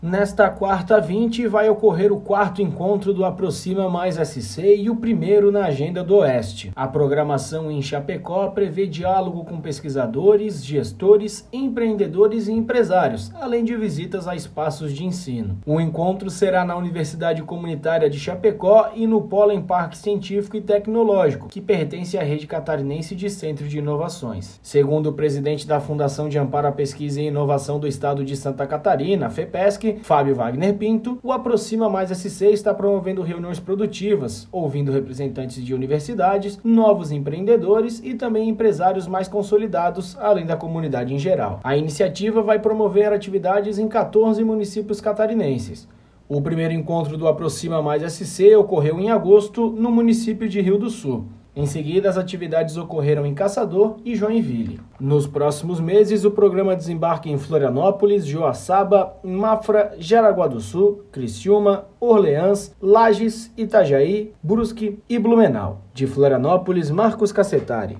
Nesta quarta 20 vai ocorrer o quarto encontro do Aproxima Mais SC e o primeiro na Agenda do Oeste. A programação em Chapecó prevê diálogo com pesquisadores, gestores, empreendedores e empresários, além de visitas a espaços de ensino. O encontro será na Universidade Comunitária de Chapecó e no Polo Parque Científico e Tecnológico, que pertence à Rede Catarinense de Centros de Inovações. Segundo o presidente da Fundação de Amparo à Pesquisa e Inovação do Estado de Santa Catarina, FEPESC, Fábio Wagner Pinto, o Aproxima Mais SC está promovendo reuniões produtivas, ouvindo representantes de universidades, novos empreendedores e também empresários mais consolidados, além da comunidade em geral. A iniciativa vai promover atividades em 14 municípios catarinenses. O primeiro encontro do Aproxima Mais SC ocorreu em agosto, no município de Rio do Sul. Em seguida, as atividades ocorreram em Caçador e Joinville. Nos próximos meses, o programa desembarca em Florianópolis, Joaçaba, Mafra, Jaraguá do Sul, Criciúma, Orleans, Lages, Itajaí, Brusque e Blumenau. De Florianópolis, Marcos Cassetari.